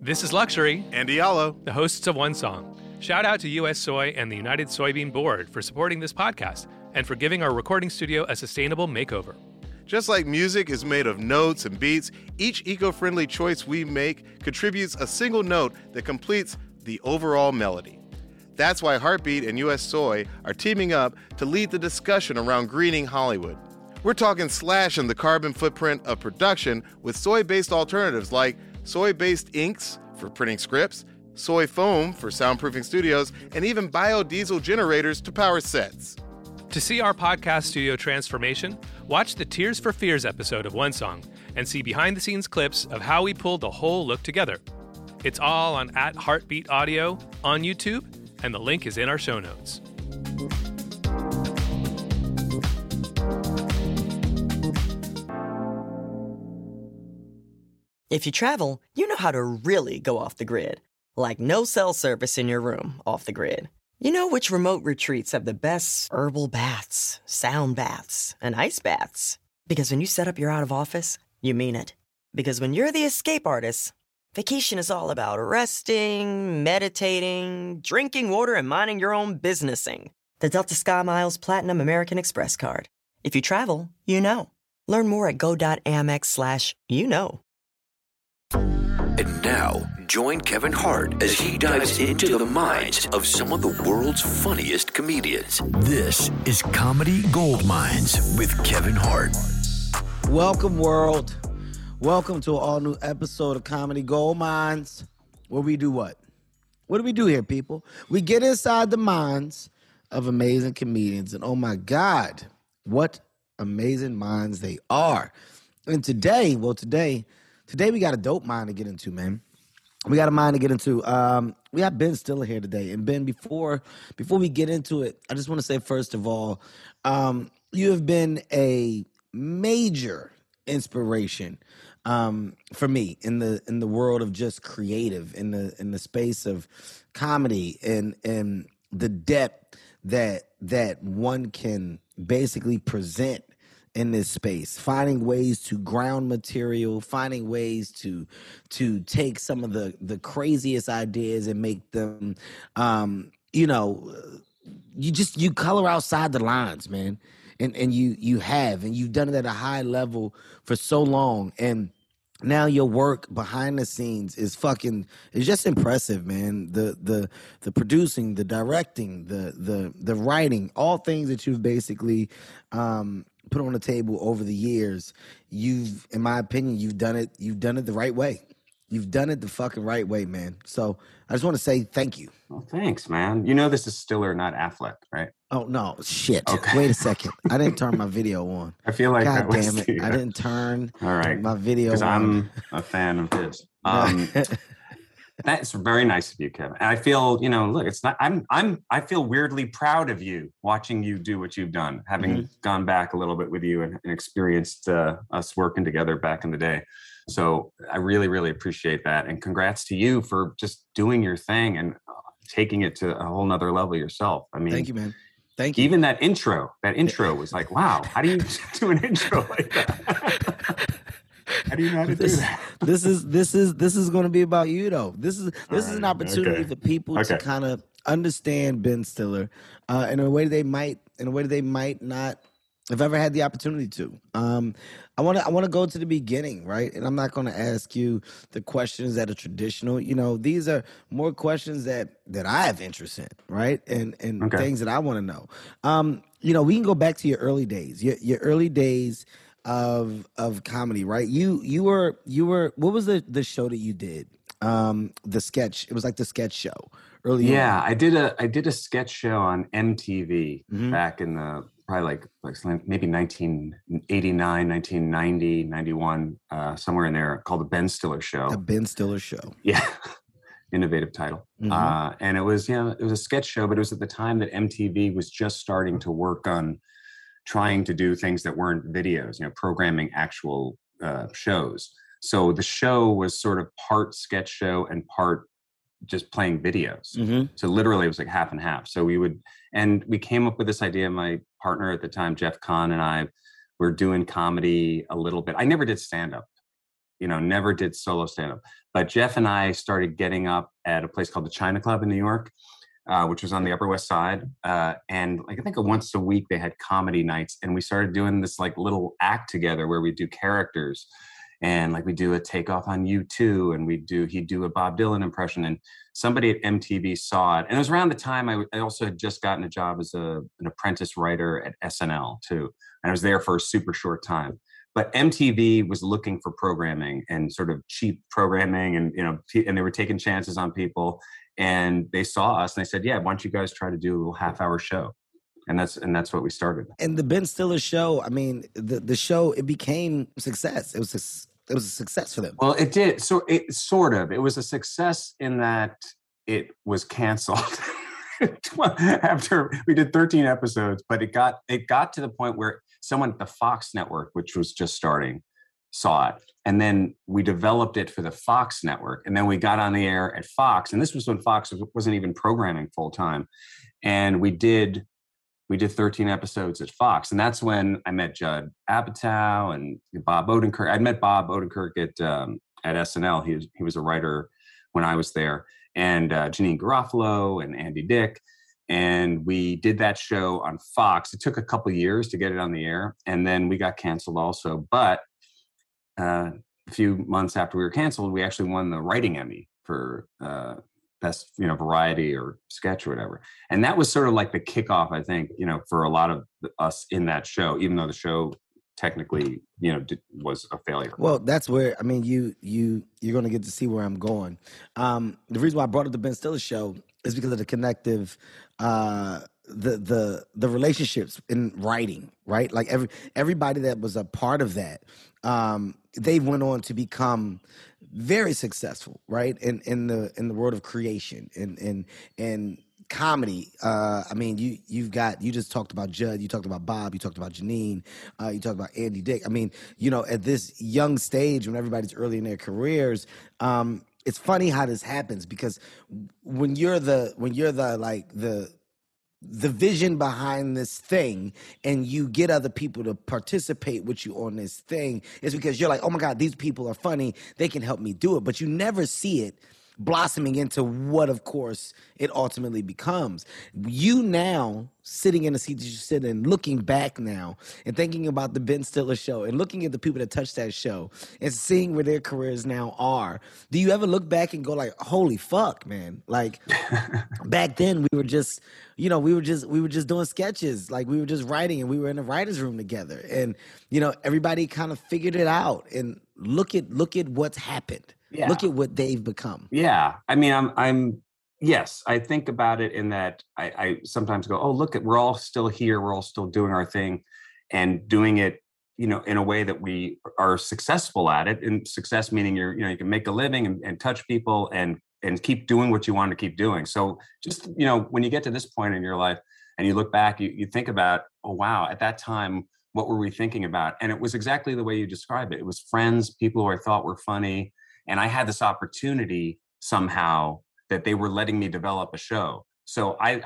This is Luxury, and Diallo, the hosts of One Song. Shout out to US Soy and the United Soybean Board for supporting this podcast and for giving our recording studio a sustainable makeover. Just like music is made of notes and beats, each eco-friendly choice we make contributes a single note that completes the overall melody. That's why Heartbeat and US Soy are teaming up to lead the discussion around greening Hollywood. We're talking slashing the carbon footprint of production with soy-based alternatives like soy-based inks for printing scripts, soy foam for soundproofing studios, and even biodiesel generators to power sets. To see our podcast studio transformation, watch the Tears for Fears episode of One Song and see behind-the-scenes clips of how we pulled the whole look together. It's all on @Heartbeat Audio on YouTube, and the link is in our show notes. If you travel, you know how to really go off the grid. Like no cell service in your room off the grid. You know which remote retreats have the best herbal baths, sound baths, and ice baths. Because when you set up your out of office, you mean it. Because when you're the escape artist, vacation is all about resting, meditating, drinking water, and minding your own businessing. The Delta SkyMiles Platinum American Express card. If you travel, you know. Learn more at go.amex/you-know. And now, join Kevin Hart as he dives into the minds of some of the world's funniest comedians. This is Comedy Goldmines with Kevin Hart. Welcome, world. Welcome to an all-new episode of Comedy Goldmines, where we do what? What do we do here, people? We get inside the minds of amazing comedians, and oh my God, what amazing minds they are. And today we got a dope mind to get into, man. We got a mind to get into. We have Ben Stiller here today. And Ben, before we get into it, I just want to say, first of all, you have been a major inspiration for me in the world of just creative, in the space of comedy and the depth that one can basically present in this space, finding ways to ground material, finding ways to take some of the craziest ideas and make them, you color outside the lines, man. And you've done it at a high level for so long. And now your work behind the scenes is just impressive, man. The producing, the directing, the writing, all things that you've basically put on the table over the years. In my opinion, you've done it the right way. You've done it the fucking right way, man. So I just want to say thank you. Well, thanks, man. You know this is Stiller, not Affleck, right? Oh, no. Shit. Okay. Wait a second. I didn't turn my video on. I feel like God that was damn it. I didn't turn my video on. Because I'm a fan of his. That's very nice of you, Kevin. And I feel, look, it's not, I feel weirdly proud of you watching you do what you've done, having gone back a little bit with you and experienced us working together back in the day. So I really, really appreciate that. And congrats to you for just doing your thing and taking it to a whole nother level yourself. I mean, thank you, man. Thank you. Even that intro was like, wow, how do you do an intro like that? How do you know how to do that? This is going to be about you, though. This is an opportunity for people to kind of understand Ben Stiller in a way they might not have ever had the opportunity to. I want to go to the beginning, right? And I'm not going to ask you the questions that are traditional. These are more questions that I have interest in, right? And things that I want to know. We can go back to your early days. Your early days of comedy, right? You were what was the show that you did? The sketch. It was like the sketch show early. Yeah, on. I did a sketch show on MTV back in the probably like maybe 1989, 1990, 91, somewhere in there, called The Ben Stiller Show. The Ben Stiller Show. Yeah. Innovative title. And it was a sketch show, but it was at the time that MTV was just starting to work on trying to do things that weren't videos, programming actual shows. So the show was sort of part sketch show and part just playing videos. So literally it was like half and half. So we came up with this idea. My partner at the time, Jeff Kahn, and I were doing comedy a little bit. I never did stand-up. never did solo stand-up. But Jeff and I started getting up at a place called the China Club in New York, which was on the Upper West Side. And like, I think once a week they had comedy nights, and we started doing this like little act together where we do characters, and like we do a takeoff on U2, and he'd do a Bob Dylan impression, and somebody at MTV saw it. And it was around the time I also had just gotten a job as an apprentice writer at SNL too. And I was there for a super short time. But MTV was looking for programming and sort of cheap programming, and and they were taking chances on people. And they saw us and they said, "Yeah, why don't you guys try to do a little half-hour show?" And that's what we started. And the Ben Stiller show, I mean, the show, it became a success. It was a success for them. Well, it did. So it was a success in that it was canceled after we did 13 episodes, but it got to the point where someone at the Fox network, which was just starting, saw it. And then we developed it for the Fox network. And then we got on the air at Fox. And this was when Fox wasn't even programming full time. And we did 13 episodes at Fox. And that's when I met Judd Apatow and Bob Odenkirk. I'd met Bob Odenkirk at SNL. He was a writer when I was there. And Janeane Garofalo and Andy Dick. And we did that show on Fox. It took a couple of years to get it on the air. And then we got canceled also. But a few months after we were canceled, we actually won the Writing Emmy for best, variety or sketch or whatever. And that was sort of like the kickoff, I think, for a lot of us in that show, even though the show technically, was a failure. Well, that's where, I mean, you're going to get to see where I'm going. The reason why I brought up the Ben Stiller show is because of the connective, the relationships in writing, right? Like everybody that was a part of that, they went on to become very successful, right? In the world of creation and comedy. I mean, you just talked about Judd, you talked about Bob, you talked about Janeane, you talked about Andy Dick. I mean, at this young stage when everybody's early in their careers, it's funny how this happens, because when you're the vision behind this thing and you get other people to participate with you on this thing, it's because you're like, oh my God, these people are funny, they can help me do it. But you never see it blossoming into what, of course, it ultimately becomes. You now, sitting in the seat that you sit in, looking back now and thinking about the Ben Stiller show and looking at the people that touched that show and seeing where their careers now are, do you ever look back and go like, holy fuck, man? Like, back then we were just, we were just doing sketches. Like, we were just writing, and we were in a writer's room together, and, everybody kind of figured it out. And look at what's happened. Yeah. Look at what they've become. Yeah. I mean, yes, I think about it in that I sometimes go, oh, look, we're all still here. We're all still doing our thing and doing it, in a way that we are successful at it. And success meaning you can make a living and touch people and keep doing what you want to keep doing. So just, when you get to this point in your life and you look back, you think about, oh, wow, at that time, what were we thinking about? And it was exactly the way you described it. It was friends, people who I thought were funny. And I had this opportunity somehow that they were letting me develop a show. So I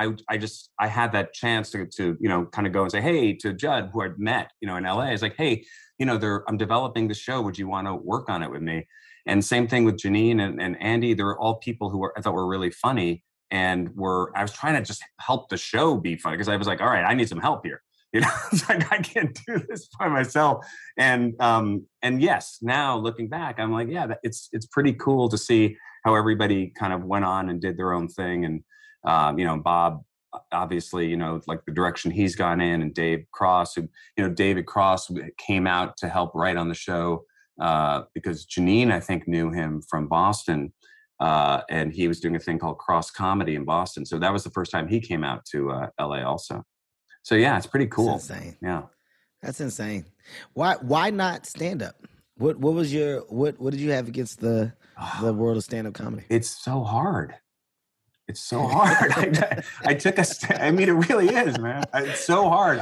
had that chance to kind of go and say, hey, to Judd, who I'd met, in LA, it's like, hey, I'm developing the show. Would you want to work on it with me? And same thing with Janeane and Andy. They were all people who I thought were really funny, and I was trying to just help the show be funny, because I was like, all right, I need some help here. It's like, I can't do this by myself. And yes, now looking back, I'm like, yeah, it's pretty cool to see how everybody kind of went on and did their own thing. And, Bob, obviously, like the direction he's gone in, and Dave Cross, David Cross came out to help write on the show because Janeane, I think, knew him from Boston. And he was doing a thing called Cross Comedy in Boston. So that was the first time he came out to LA also. So yeah, it's pretty cool. That's insane. Yeah, that's insane. Why not stand up? What was your what did you have against the world of stand up comedy? It's so hard. It's so hard. I took I mean, it really is, man. It's so hard.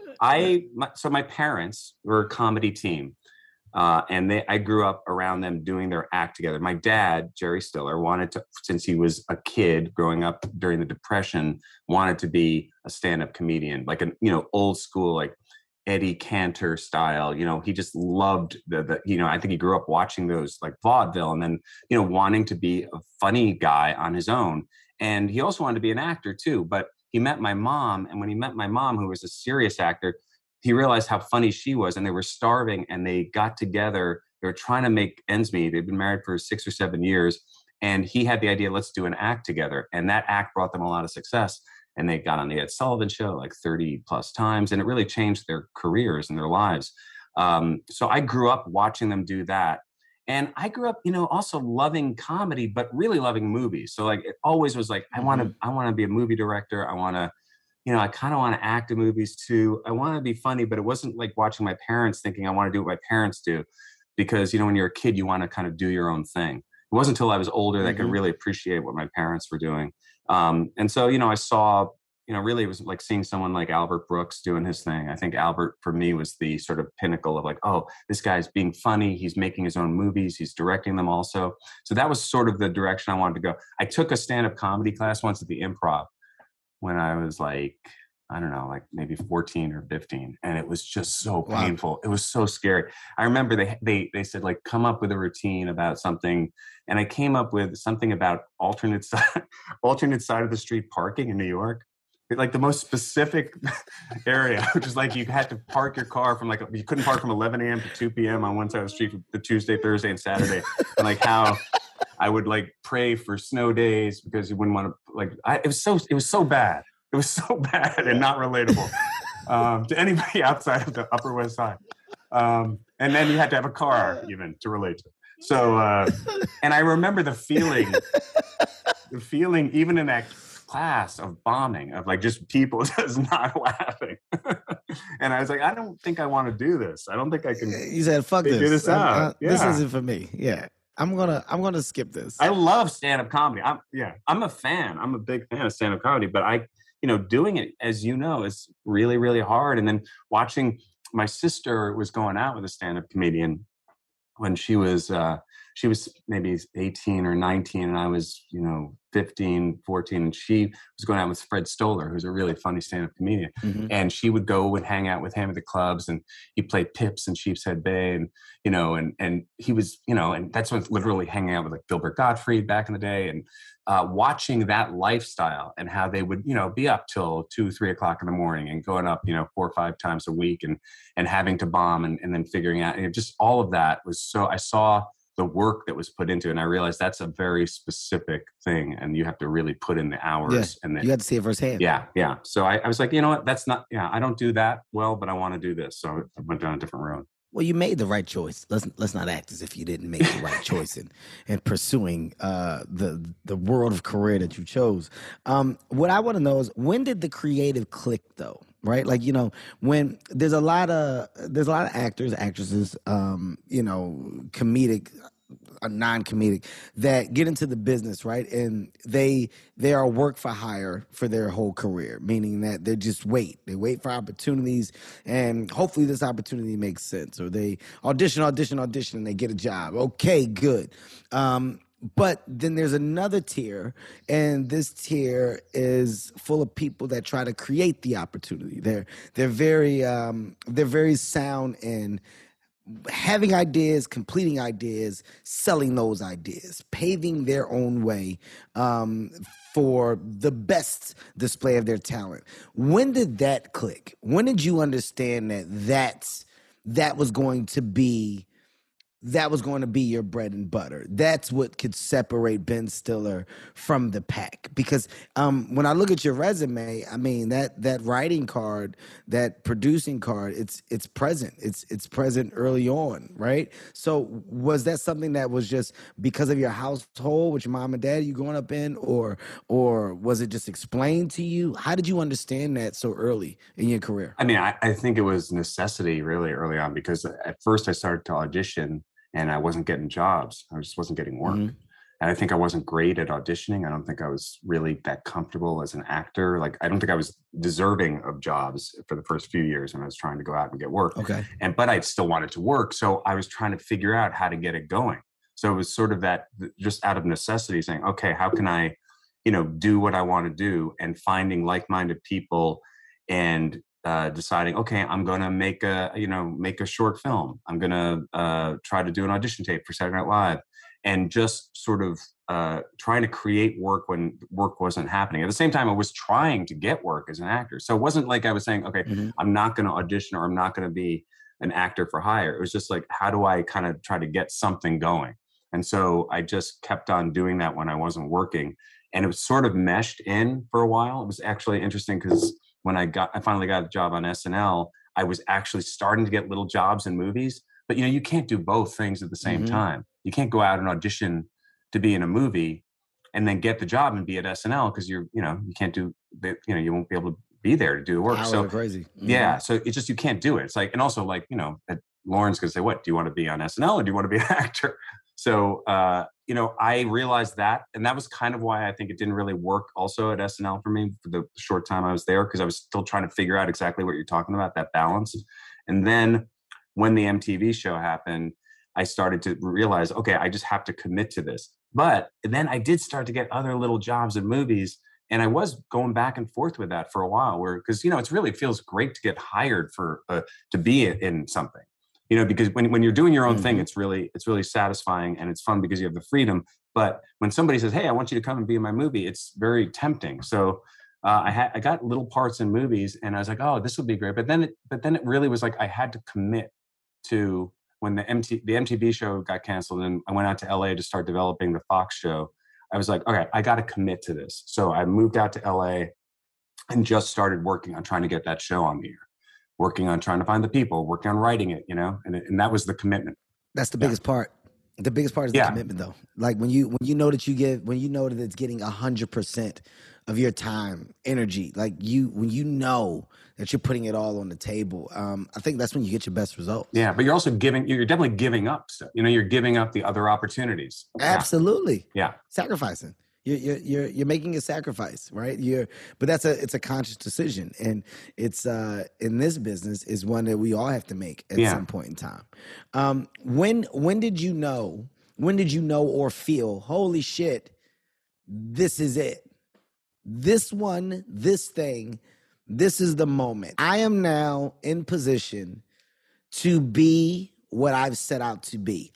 So my parents were a comedy team, and I grew up around them doing their act together. My dad, Jerry Stiller, wanted to, since he was a kid growing up during the Depression, wanted to be a stand-up comedian, like an old school, like Eddie Cantor style. You know, he just loved the you know, I think he grew up watching those like vaudeville, and then, you know, wanting to be a funny guy on his own. And he also wanted to be an actor too, but he met my mom. And when he met my mom, who was a serious actor, he realized how funny she was, and they were starving, and they got together. They were trying to make ends meet. They'd been married for 6 or 7 years. And he had the idea, let's do an act together. And that act brought them a lot of success. And they got on the Ed Sullivan Show like 30 plus times. And it really changed their careers and their lives. So I grew up watching them do that. And I grew up, you know, also loving comedy, but really loving movies. So like, it always was like, I want to be a movie director. I want to, you know, I kind of want to act in movies too. I want to be funny, but it wasn't like watching my parents thinking I want to do what my parents do. Because, you know, when you're a kid, you want to kind of do your own thing. It wasn't until I was older that I could really appreciate what my parents were doing. And so, you know, I saw, you know, really it was like seeing someone like Albert Brooks doing his thing. I think Albert, for me, was the sort of pinnacle of like, oh, this guy's being funny. He's making his own movies. He's directing them also. So that was sort of the direction I wanted to go. I took a stand-up comedy class once at the Improv when I was like, I don't know, like maybe 14 or 15. And it was just so painful. Wow. It was so scary. I remember they said, like, come up with a routine about something. And I came up with something about alternate side of the street parking in New York. Like the most specific area, which is like you had to park your car from you couldn't park from 11 a.m. to 2 p.m. on one side of the street for the Tuesday, Thursday, and Saturday. And like how I would like pray for snow days because you wouldn't want to it was so bad. It was so bad and not relatable to anybody outside of the Upper West Side. And then you had to have a car even to relate to. So, and I remember the feeling even in that class of bombing, of like just people just not laughing. And I was like, I don't think I want to do this. I don't think I can. You said, fuck this. This out. This isn't for me. Yeah. I'm gonna skip this. I love stand-up comedy. I'm a fan. I'm a big fan of stand-up comedy, but doing it, as you know, is really, really hard. And then watching, my sister was going out with a stand-up comedian when she was maybe 18 or 19, and I was, 15, 14, and she was going out with Fred Stoller, who's a really funny stand-up comedian. Mm-hmm. And she would go and hang out with him at the clubs, and he played Pips in Sheepshead Bay, and he was, and that's when literally hanging out with like Gilbert Gottfried back in the day, and watching that lifestyle and how they would, be up till 2, 3 o'clock in the morning and going up, 4 or 5 times a week and having to bomb and then figuring out, and just all of that was so, I saw the work that was put into it, and I realized that's a very specific thing, and you have to really put in the hours. Yeah, and then you have to see it firsthand. Yeah. So I was like, you know what, that's not, I don't do that well, but I want to do this. So I went down a different road. Well, you made the right choice. Let's not act as if you didn't make the right choice in pursuing the world of career that you chose. What I want to know is, when did the creative click, though? Right, like when there's a lot of actors, actresses, comedic, non-comedic, that get into the business, right? And they are work for hire for their whole career, meaning that they just wait for opportunities, and hopefully this opportunity makes sense, or they audition, and they get a job. Okay, good. But then there's another tier, and this tier is full of people that try to create the opportunity. They're very sound in having ideas, completing ideas, selling those ideas, paving their own way for the best display of their talent. When did that click? When did you understand that was going to be your bread and butter? That's what could separate Ben Stiller from the pack. Because when I look at your resume, I mean, that writing card, that producing card, it's present. It's present early on, right? So was that something that was just because of your household with your mom and dad you growing up in, or was it just explained to you? How did you understand that so early in your career? I mean, I think it was necessity really early on, because at first I started to audition, and I wasn't getting jobs. I just wasn't getting work. Mm-hmm. And I think I wasn't great at auditioning. I don't think I was really that comfortable as an actor. Like, I don't think I was deserving of jobs for the first few years when I was trying to go out and get work. Okay. But I still wanted to work. So I was trying to figure out how to get it going. So it was sort of that, just out of necessity, saying, okay, how can I, do what I want to do, and finding like-minded people and deciding, okay, I'm going to make a short film. I'm going to try to do an audition tape for Saturday Night Live, and just sort of trying to create work when work wasn't happening. At the same time, I was trying to get work as an actor. So it wasn't like I was saying, okay, I'm not going to audition, or I'm not going to be an actor for hire. It was just like, how do I kind of try to get something going? And so I just kept on doing that when I wasn't working. And it was sort of meshed in for a while. It was actually interesting because when I finally got a job on SNL, I was actually starting to get little jobs in movies. But, you can't do both things at the same time. You can't go out and audition to be in a movie and then get the job and be at SNL, because you can't do the, you won't be able to be there to do the work. Hours so are crazy. Yeah. So it's just, you can't do it. It's like, and also like, Lauren's going to say, what, do you want to be on SNL or do you want to be an actor? So, I realized that, and that was kind of why I think it didn't really work also at SNL for me for the short time I was there, because I was still trying to figure out exactly what you're talking about, that balance. And then when the MTV show happened, I started to realize, okay, I just have to commit to this. But then I did start to get other little jobs in movies, and I was going back and forth with that for a while, because it feels great to get hired for to be in something. Because when you're doing your own thing, it's really satisfying, and it's fun because you have the freedom. But when somebody says, "Hey, I want you to come and be in my movie," it's very tempting. So I got little parts in movies, and I was like, "Oh, this would be great." But then it really was like I had to commit to, when the MTV show got canceled, and I went out to LA to start developing the Fox show. I was like, "Okay, I got to commit to this." So I moved out to LA and just started working on trying to get that show on the air. Working on trying to find the people, working on writing it, and that was the commitment. That's the biggest part. The biggest part is the commitment, though. Like when you know that that it's getting 100% of your time, energy, when you know that you're putting it all on the table, I think that's when you get your best results. Yeah, but you're also you're definitely giving up stuff. You're giving up the other opportunities. Absolutely. Yeah. Sacrificing. You're making a sacrifice, right? But it's a conscious decision, and it's in this business is one that we all have to make at some point in time. When did you know? When did you know or feel, holy shit, this is it? This thing, this is the moment. I am now in position to be what I've set out to be.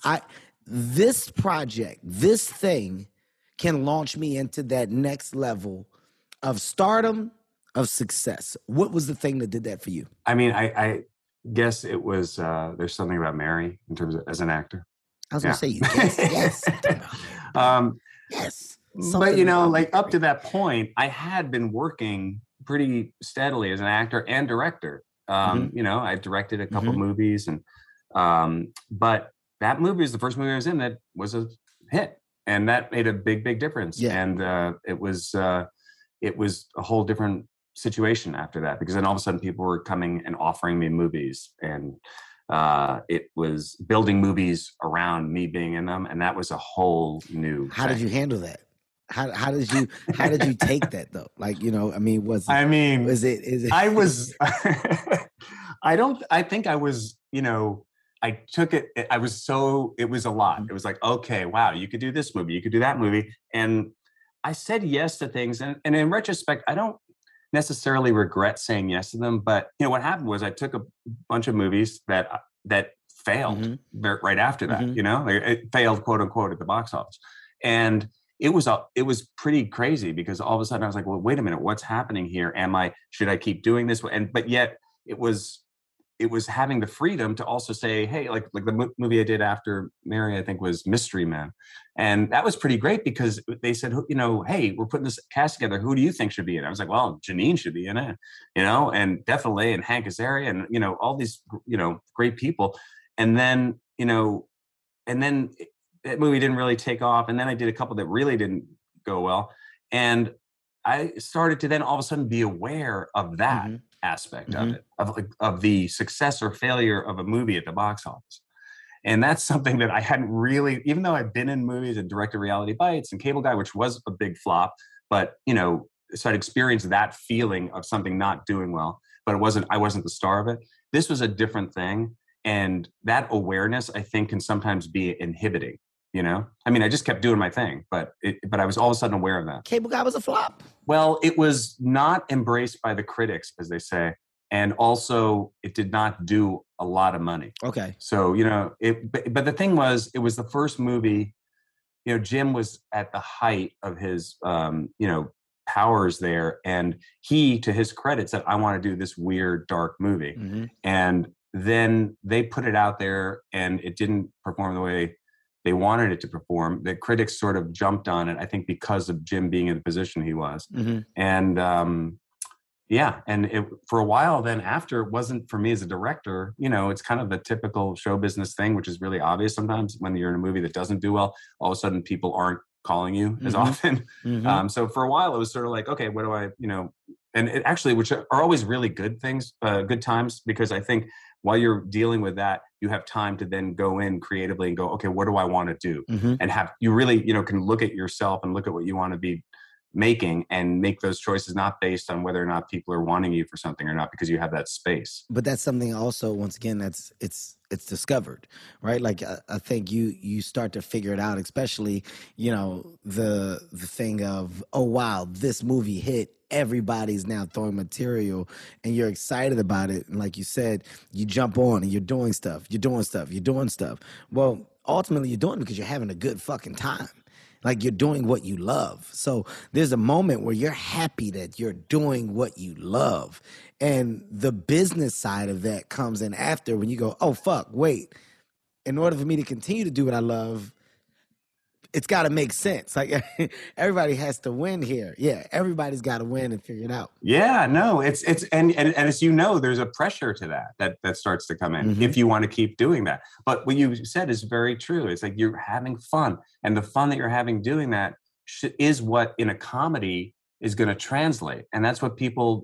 This project, this thing, can launch me into that next level of stardom, of success. What was the thing that did that for you? I mean, I guess it was, there's something about Mary in terms of as an actor. I was going to say, yes. Yes. But, up to that point, I had been working pretty steadily as an actor and director. I directed a couple of movies, but that movie was the first movie I was in that was a hit. And that made a big, big difference. Yeah. And it was a whole different situation after that, because then all of a sudden people were coming and offering me movies, and it was building movies around me being in them, and that was a whole new. How did you handle that? How did you take that though? I think I was, I took it. It was a lot. It was like, okay, wow, you could do this movie, you could do that movie. And I said yes to things. And in retrospect, I don't necessarily regret saying yes to them. But, what happened was I took a bunch of movies that failed right after that, it failed, quote unquote, at the box office. And it was pretty crazy, because all of a sudden I was like, well, wait a minute, what's happening here? Should I keep doing this? But yet it was having the freedom to also say, hey, like the movie I did after Mary, I think, was Mystery Men. And that was pretty great, because they said, hey, we're putting this cast together. Who do you think should be in it? I was like, well, Janine should be in it, and definitely, and Hank Azaria, and, all these, great people. And then, that movie didn't really take off. And then I did a couple that really didn't go well. And I started to then all of a sudden be aware of that aspect of it, of the success or failure of a movie at the box office. And that's something that I hadn't really, even though I've been in movies and directed Reality Bites and Cable Guy, which was a big flop, but, so I'd experienced that feeling of something not doing well, but I wasn't the star of it. This was a different thing. And that awareness, I think, can sometimes be inhibiting. I just kept doing my thing, but I was all of a sudden aware of that. Cable Guy was a flop. Well, it was not embraced by the critics, as they say. And also, it did not do a lot of money. Okay. So, but the thing was, it was the first movie, Jim was at the height of his, powers there. And he, to his credit, said, I want to do this weird, dark movie. Mm-hmm. And then they put it out there and it didn't perform the way they wanted it to perform. The critics sort of jumped on it, I think, because of Jim being in the position he was. Mm-hmm. And, for a while then after, it wasn't for me as a director, it's kind of the typical show business thing, which is really obvious sometimes when you're in a movie that doesn't do well, all of a sudden people aren't calling you as often. Mm-hmm. So for a while it was sort of like, okay, what do I, and it actually, which are always really good things, good times, because I think while you're dealing with that, you have time to then go in creatively and go, okay, what do I want to do? Mm-hmm. And you really, can look at yourself and look at what you want to be making and make those choices, not based on whether or not people are wanting you for something or not, because you have that space. But that's something also, once again, it's discovered, right? Like I think you start to figure it out, especially, the thing of, oh wow, this movie hit, everybody's now throwing material and you're excited about it. And like you said, you jump on and you're doing stuff. Well, ultimately you're doing it because you're having a good fucking time. Like you're doing what you love. So there's a moment where you're happy that you're doing what you love. And the business side of that comes in after, when you go, oh, fuck, wait. In order for me to continue to do what I love, it's got to make sense. Like everybody has to win here. Yeah, everybody's got to win and figure it out. Yeah, no, it's and as there's a pressure to that starts to come in if you want to keep doing that. But what you said is very true. It's like you're having fun, and the fun that you're having doing that is what in a comedy is going to translate, and that's what people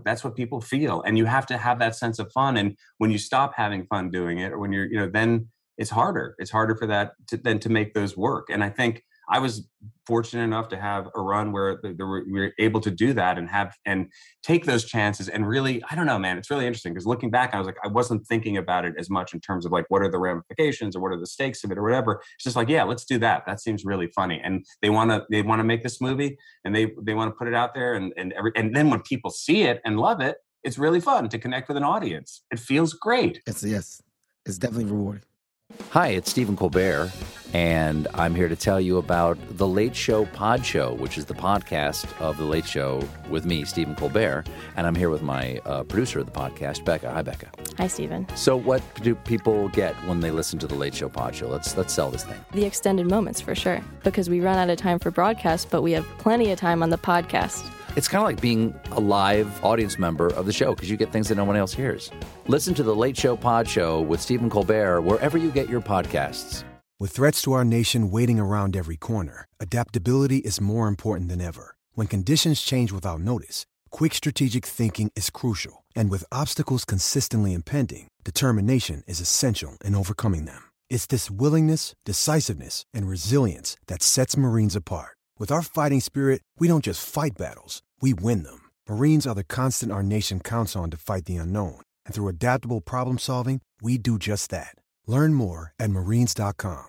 feel. And you have to have that sense of fun. And when you stop having fun doing it, or when you're then it's harder for that to make those work. And I think I was fortunate enough to have a run where we were able to do that and take those chances. And really, I don't know, man, it's really interesting, because looking back, I was like, I wasn't thinking about it as much in terms of like, what are the ramifications or what are the stakes of it or whatever. It's just like, yeah, let's do that. That seems really funny. And they want to make this movie, and they want to put it out there. And then when people see it and love it, it's really fun to connect with an audience. It feels great. It's definitely rewarding. Hi, it's Stephen Colbert, and I'm here to tell you about The Late Show Pod Show, which is the podcast of The Late Show with me, Stephen Colbert, and I'm here with my producer of the podcast, Becca. Hi, Becca. Hi, Stephen. So what do people get when they listen to The Late Show Pod Show? Let's sell this thing. The extended moments, for sure, because we run out of time for broadcast, but we have plenty of time on the podcast. It's kind of like being a live audience member of the show, because you get things that no one else hears. Listen to The Late Show Pod Show with Stephen Colbert wherever you get your podcasts. With threats to our nation waiting around every corner, adaptability is more important than ever. When conditions change without notice, quick strategic thinking is crucial. And with obstacles consistently impending, determination is essential in overcoming them. It's this willingness, decisiveness, and resilience that sets Marines apart. With our fighting spirit, we don't just fight battles, we win them. Marines are the constant our nation counts on to fight the unknown. And through adaptable problem solving, we do just that. Learn more at Marines.com.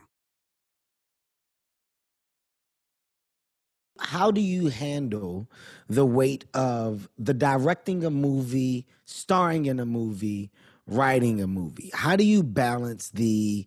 How do you handle the weight of the directing a movie, starring in a movie, writing a movie? How do you balance the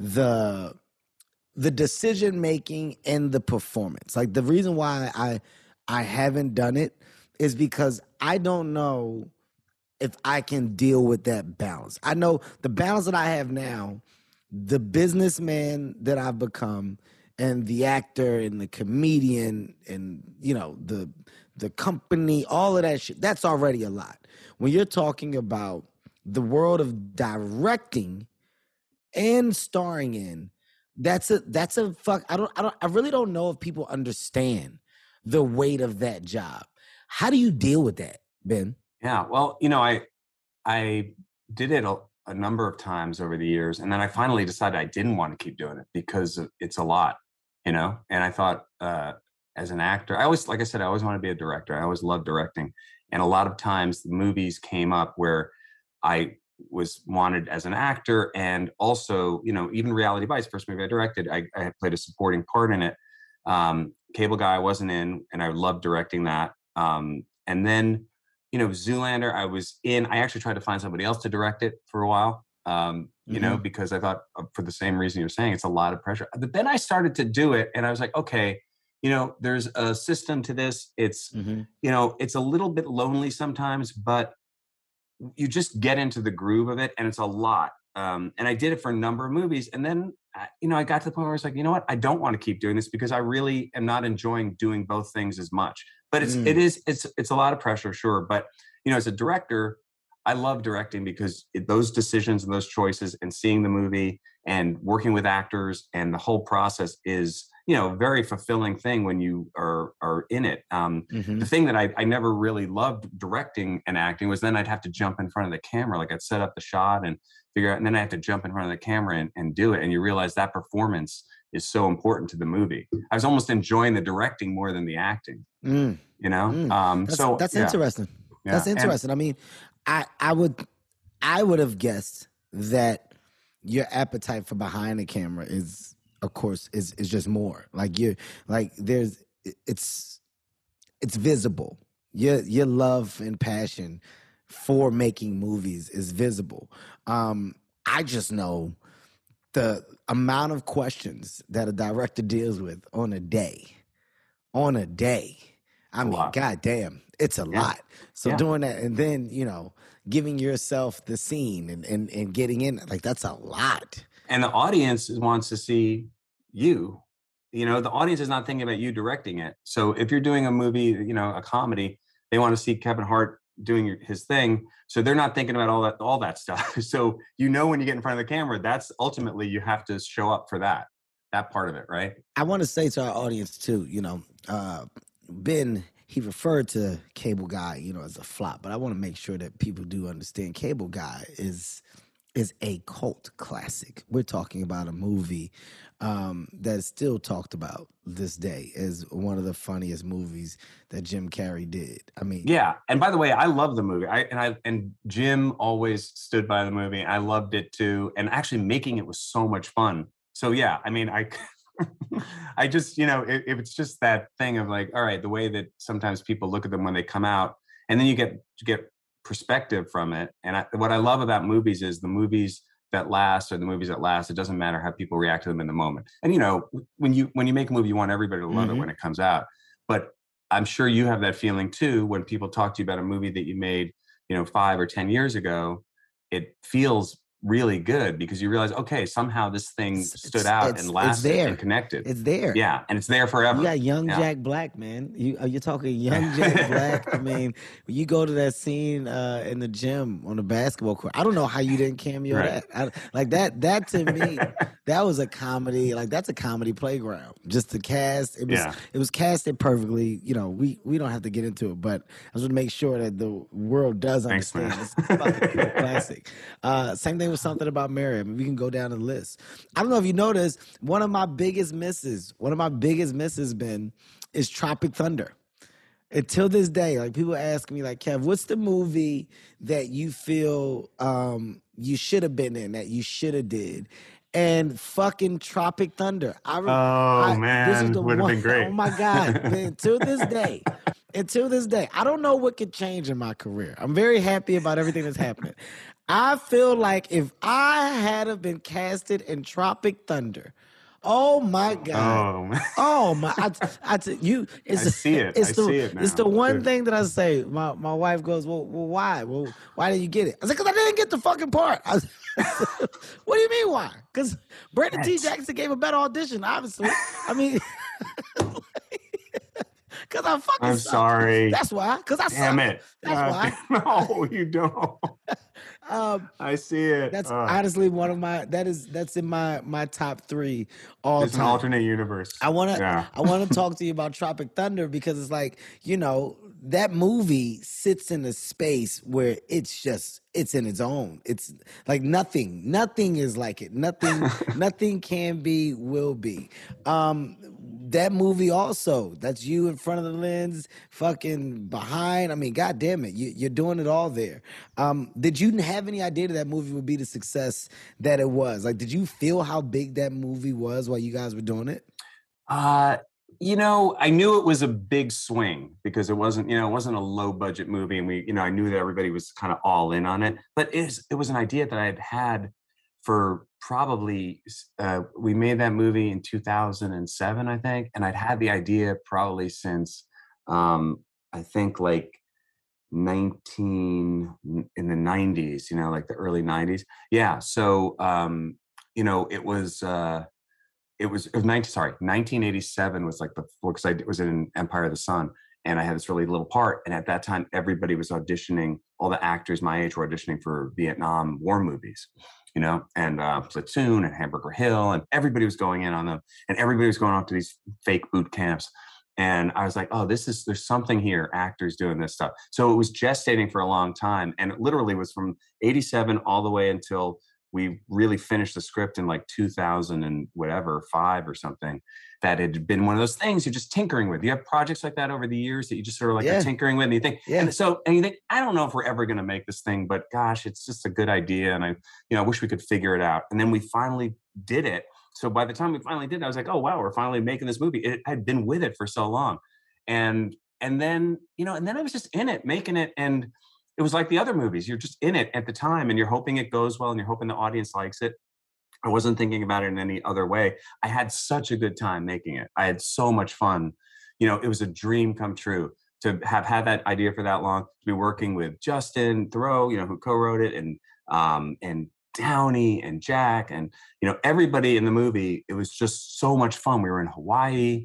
decision making and the performance? Like, the reason why I haven't done it is because I don't know if I can deal with that balance. I know the balance that I have now, the businessman that I've become, and the actor and the comedian and, the company, all of that shit, that's already a lot. When you're talking about the world of directing and starring in, that's a fuck. I really don't know if people understand the weight of that job. How do you deal with that, Ben? Yeah, well, I did it a number of times over the years, and then I finally decided I didn't want to keep doing it because it's a lot, And I thought, as an actor, I always wanted to be a director. I always loved directing, and a lot of times the movies came up where I was wanted as an actor, and also, even Reality Bites, first movie I directed, I played a supporting part in it. Cable Guy I wasn't in, and I loved directing that. And then Zoolander, I actually tried to find somebody else to direct it for a while, because I thought for the same reason you're saying, it's a lot of pressure. But then I started to do it and I was like, okay, there's a system to this. It's, it's a little bit lonely sometimes, but you just get into the groove of it and it's a lot. And I did it for a number of movies. And then, I got to the point where I was like, you know what? I don't want to keep doing this because I really am not enjoying doing both things as much. But it's a lot of pressure, sure. But, as a director, I love directing because those decisions and those choices and seeing the movie and working with actors and the whole process is, a very fulfilling thing when you are in it. The thing that I never really loved directing and acting was then I'd have to jump in front of the camera. Like I'd set up the shot and figure out, and then I have to jump in front of the camera and do it. And you realize that performance is so important to the movie. I was almost enjoying the directing more than the acting, That's interesting. Yeah. That's interesting. I mean, I would have guessed that your appetite for behind the camera is, of course, is just more like it's visible. Your love and passion for making movies is visible. I just know the amount of questions that a director deals with on a day. I mean, goddamn, it's a lot. So doing that and then, giving yourself the scene and getting in, like that's a lot. And the audience wants to see you. The audience is not thinking about you directing it. So if you're doing a movie, a comedy, they want to see Kevin Hart doing his thing. So they're not thinking about all that stuff. So when you get in front of the camera, that's ultimately you have to show up for that part of it, right? I want to say to our audience too, Ben, he referred to Cable Guy, as a flop, but I want to make sure that people do understand Cable Guy is a cult classic. We're talking about a movie that is still talked about this day as one of the funniest movies that Jim Carrey did. I mean, yeah. And by the way, I love the movie. And Jim always stood by the movie. I loved it too. And actually making it was so much fun. So yeah, I mean, I just, it's just that thing of like, all right, the way that sometimes people look at them when they come out, and then you get perspective from it. And what I love about movies is the movies that last, it doesn't matter how people react to them in the moment. And when you make a movie, you want everybody to love it when it comes out. But I'm sure you have that feeling too when people talk to you about a movie that you made, 5 or 10 years ago. It feels really good because you realize, okay, somehow this thing stood out and lasted and connected. It's there. Yeah, and it's there forever. You got young Jack Black, man. You're talking young Jack Black. I mean, when you go to that scene in the gym on the basketball court, I don't know how you didn't cameo that. That to me, that was a comedy. Like that's a comedy playground. Just the cast, it was casted perfectly. We don't have to get into it, but I just want to make sure that the world does understand. Thanks, it's a fucking classic. Same thing with Something About Mary. I mean, we can go down the list. I don't know if you noticed, one of my biggest misses, Ben, is Tropic Thunder. Until this day, like people ask me, like, Kev, what's the movie that you feel you should have been in, that you should have did? And fucking Tropic Thunder. Man, would have been great. Oh my God, man, until this day, I don't know what could change in my career. I'm very happy about everything that's happening. I feel like if I had have been casted in Tropic Thunder, oh my God! Oh my! I see it. It's the one thing that I say. My wife goes, well, why? Well, why didn't you get it? I said, because I didn't get the fucking part. What do you mean why? Because Brandon T. Jackson gave a better audition. Obviously, I mean. Because I fucking I'm suck. Sorry. That's why. Because I suck. Damn it. That's why. No, you don't. I see it. That's honestly one of that's in my top 3 all it's time. An alternate universe. I want to talk to you about Tropic Thunder because it's like, that movie sits in a space where it's in its own. It's like nothing is like it. Nothing can be, will be. That movie also, that's you in front of the lens, fucking behind. I mean, God damn it, you're doing it all there. Did you have any idea that movie would be the success that it was? Like, did you feel how big that movie was while you guys were doing it? You know, I knew it was a big swing because it wasn't a low budget movie, and I knew that everybody was kind of all in on it. But it was an idea that I had for probably we made that movie in 2007, I think, and I'd had the idea probably since I think like 19 in the 90s, like the early 90s. Yeah, so it was 1987 was like because I was in Empire of the Sun, and I had this really little part. And at that time, everybody was auditioning. All the actors my age were auditioning for Vietnam War movies, and Platoon and Hamburger Hill, and everybody was going in on them, and everybody was going off to these fake boot camps. And I was like, oh, there's something here, actors doing this stuff. So it was gestating for a long time, and it literally was from 87 all the way until we really finished the script in like 2000 and whatever, 5 or something. That had been one of those things you're just tinkering with. You have projects like that over the years that you just sort of are tinkering with, and you think, and you think, I don't know if we're ever going to make this thing, but gosh, it's just a good idea, and I wish we could figure it out. And then we finally did it. So by the time we finally did it, I was like, oh wow, we're finally making this movie. It had been with it for so long, and then I was just in it, making it, and it was like the other movies. You're just in it at the time, and you're hoping it goes well, and you're hoping the audience likes it. I wasn't thinking about it in any other way. I had such a good time making it. I had so much fun. It was a dream come true to have had that idea for that long, to be working with Justin Theroux, who co-wrote it, and Downey and Jack, and everybody in the movie. It was just so much fun. We were in Hawaii.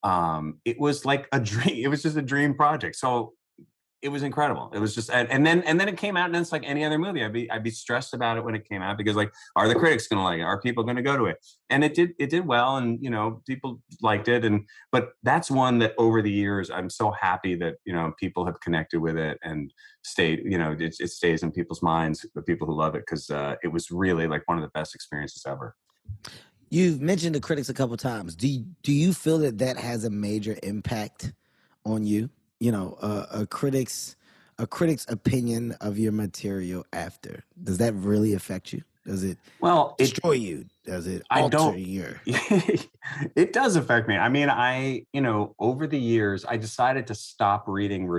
It was like a dream. It was just a dream project. So it was incredible. It was just, and then it came out, and it's like any other movie. I'd be stressed about it when it came out, because like, are the critics going to like it? Are people going to go to it? And it did well, and people liked it. But that's one that over the years, I'm so happy that people have connected with it and stayed. It stays in people's minds, the people who love it, because it was really like one of the best experiences ever. You've mentioned the critics a couple of times. Do you feel that has a major impact on you? A critic's opinion of your material after. Does that really affect you? Does it destroy you? Does it alter your... It does affect me. I mean, over the years, I decided to stop reading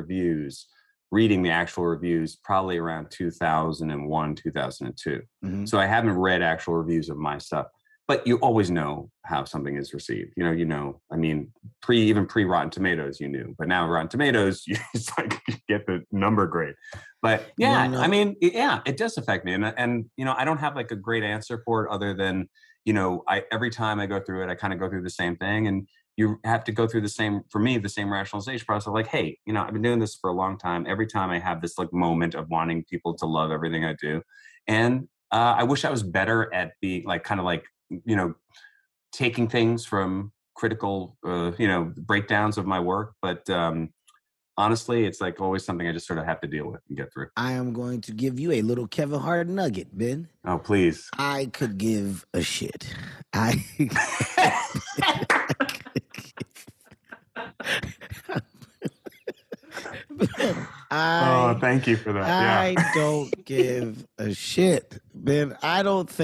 the actual reviews probably around 2001, 2002. Mm-hmm. So I haven't read actual reviews of my stuff. But you always know how something is received. I mean, even pre Rotten Tomatoes, you knew. But now Rotten Tomatoes, it's like you get the number grade. But I mean, it does affect me. And I don't have like a great answer for it, other than, every time I go through it, I kind of go through the same thing. And you have to go through the same rationalization process of like, hey, I've been doing this for a long time. Every time I have this like moment of wanting people to love everything I do. And I wish I was better at being like, kind of like, taking things from critical, breakdowns of my work. But honestly, it's like always something I just sort of have to deal with and get through. I am going to give you a little Kevin Hart nugget, Ben. Oh, please. I could give a shit. Thank you for that. I don't give a shit, Ben. I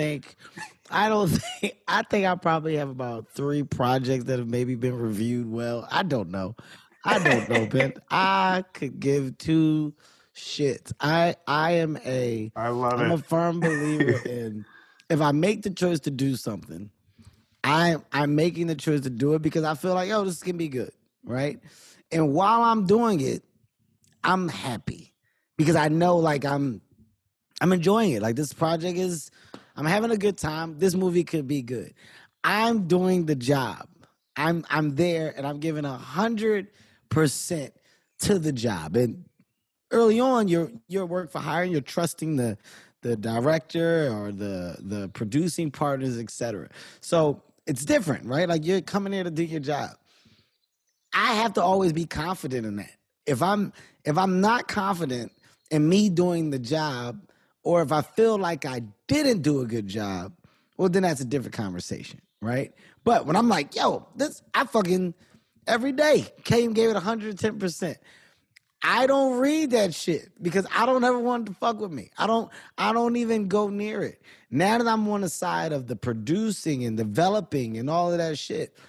think I probably have about 3 projects that have maybe been reviewed well. I don't know, Ben. I could give 2 shits. I'm a firm believer in, if I make the choice to do something, I'm making the choice to do it because I feel like, this can be good, right? And while I'm doing it, I'm happy because I know like I'm enjoying it. Like this project I'm having a good time. This movie could be good. I'm doing the job. I'm there, and I'm giving 100% to the job. And early on, your work for hiring, you're trusting the director or the producing partners, etc. So it's different, right? Like you're coming here to do your job. I have to always be confident in that. If I'm not confident in me doing the job, or if I feel like I didn't do a good job, well, then that's a different conversation, right? But when I'm like, I fucking every day gave it 110%. I don't read that shit because I don't ever want it to fuck with me. I don't even go near it. Now that I'm on the side of the producing and developing and all of that shit,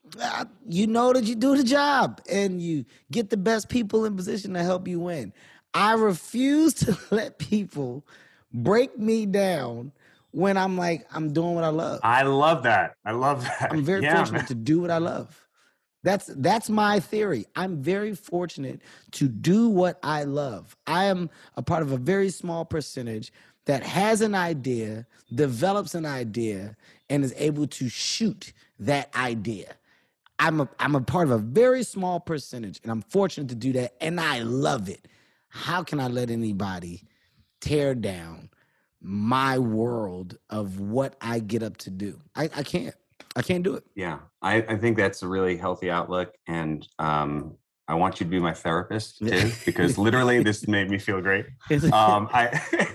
You know that you do the job and you get the best people in position to help you win. I refuse to let people break me down when I'm doing what I love. I love that. I'm very fortunate to do what I love. That's my theory. I'm very fortunate to do what I love. I am a part of a very small percentage that has an idea, develops an idea, and is able to shoot that idea. I'm a part of a very small percentage, and I'm fortunate to do that, and I love it. How can I let anybody tear down my world of what I get up to do? I can't. I can't do it. Yeah, I think that's a really healthy outlook, and I want you to be my therapist too, because literally this made me feel great. I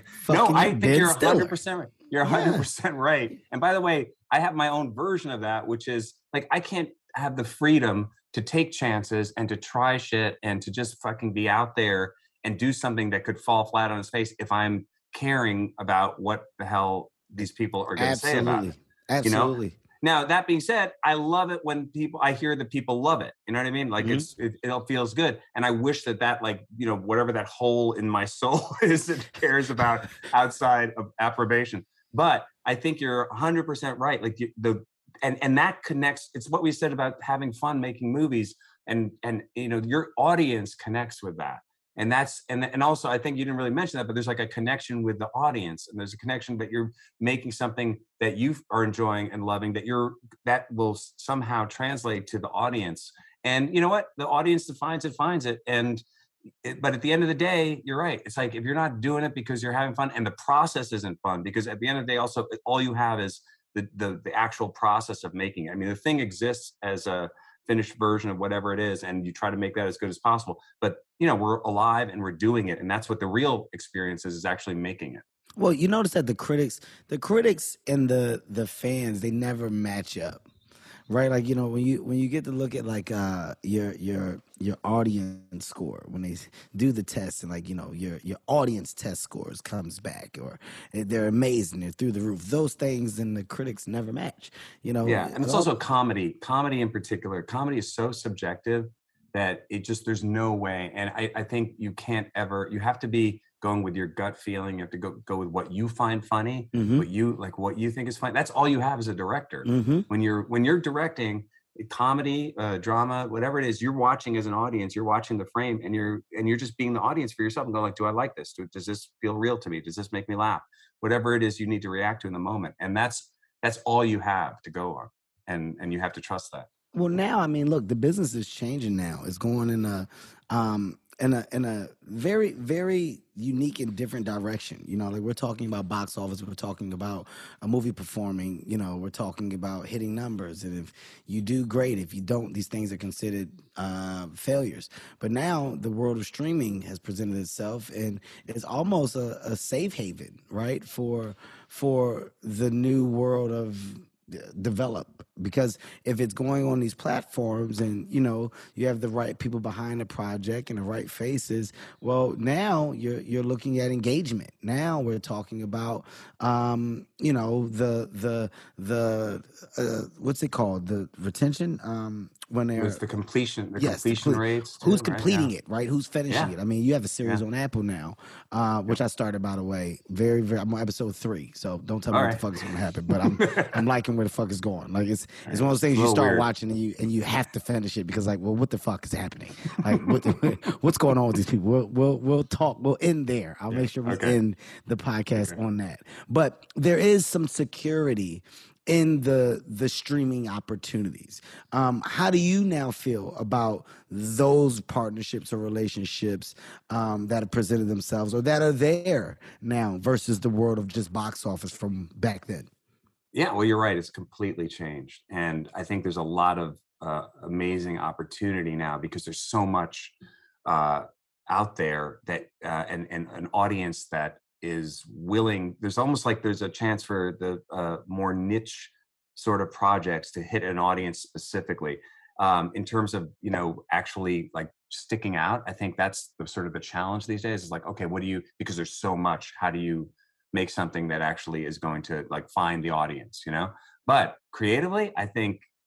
think you're 100% right. You're 100% right. And by the way, I have my own version of that, which is like I can't have the freedom to take chances and to try shit and to just fucking be out there and do something that could fall flat on its face if I'm caring about what the hell these people are going to say about it. Absolutely. You know? Now, that being said, I love it when I hear that people love it. You know what I mean? Like it feels good. And I wish that like, you know, whatever that hole in my soul is that cares about outside of approbation. But I think you're 100% right. Like and that connects. It's what we said about having fun making movies, and you know, your audience connects with that. And that's, and also, I think you didn't really mention that, but there's like a connection with the audience, and there's a connection that you're making something that you are enjoying and loving, that will somehow translate to the audience. And you know what? The audience finds it. But at the end of the day, you're right. It's like, if you're not doing it because you're having fun, and the process isn't fun, because at the end of the day, also, all you have is the actual process of making it. I mean, the thing exists as a finished version of whatever it is, and you try to make that as good as possible. But you know, we're alive and we're doing it, and that's what the real experience is actually making it. Well, you notice that the critics and the fans, they never match up, right? Like, you know, when you get to look at like your audience score, when they do the test, and like, you know, your audience test scores comes back, or they're amazing, they're through the roof. Those things and the critics never match, you know. Yeah, and it's also comedy in particular. Comedy is so subjective that there's no way. And I think you have to be going with your gut feeling. You have to go with what you find funny, what you think is funny. That's all you have as a director. When you're directing comedy, drama, whatever it is, you're watching as an audience, you're watching the frame, and you're just being the audience for yourself and going like, do I like this? Does this feel real to me? Does this make me laugh? Whatever it is you need to react to in the moment. And that's all you have to go on. And you have to trust that. Well, now, I mean, look, the business is changing now. It's going in a very, very unique and different direction. You know, like, we're talking about box office. We're talking about a movie performing. You know, we're talking about hitting numbers. And if you do, great. If you don't, these things are considered failures. But now the world of streaming has presented itself, and it's almost a safe haven, right, for the new world of develop. Because if it's going on these platforms, and you know, you have the right people behind the project and the right faces, well, now you're looking at engagement. Now we're talking about you know, the what's it called, the retention, when they're the completion rates too, who's completing it, right? Who's finishing it? I mean, you have a series on Apple now, which I started, by the way, very, very, I'm on episode 3, so don't tell me what the fuck is going to happen, but I'm liking where the fuck is going. Like, it's one of those things you start watching and you have to finish it, because like, well, what the fuck is happening? Like, what's going on with these people? We'll talk. We'll end there. I'll make sure we end the podcast on that. But there is some security in the streaming opportunities. How do you now feel about those partnerships or relationships that have presented themselves, or that are there now, versus the world of just box office from back then? Yeah, well, you're right. It's completely changed. And I think there's a lot of amazing opportunity now, because there's so much out there that and an audience that is willing. There's almost like there's a chance for the more niche sort of projects to hit an audience specifically, in terms of, you know, actually like sticking out. I think that's the sort of the challenge these days, is like, okay, because there's so much, how do you make something that actually is going to like find the audience, you know? But creatively, I think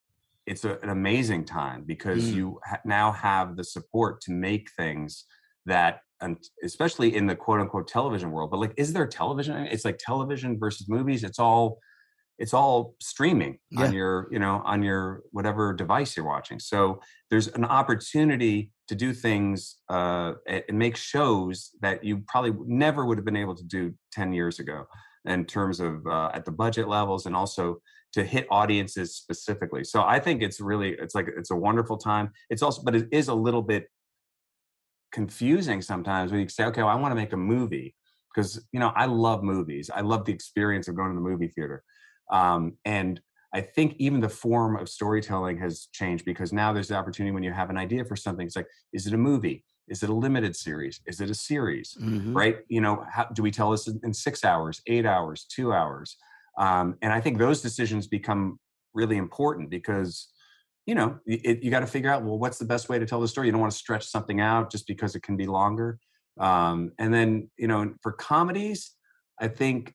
an amazing time because you now have the support to make things that, and especially in the quote unquote television world, but like, is there television? It's like television versus movies. It's all streaming on your, on your whatever device you're watching. So there's an opportunity to do things and make shows that you probably never would have been able to do 10 years ago in terms of at the budget levels and also to hit audiences specifically. So I think it's a wonderful time. It's also, but it is a little bit confusing sometimes when you say, okay, well, I want to make a movie because, I love movies. I love the experience of going to the movie theater. And I think even the form of storytelling has changed because now there's the opportunity when you have an idea for something. It's like, is it a movie? Is it a limited series? Is it a series? Right? How do we tell this in 6 hours, 8 hours, 2 hours? And I think those decisions become really important because, you got to figure out, well, what's the best way to tell the story? You don't want to stretch something out just because it can be longer. And then, for comedies, I think,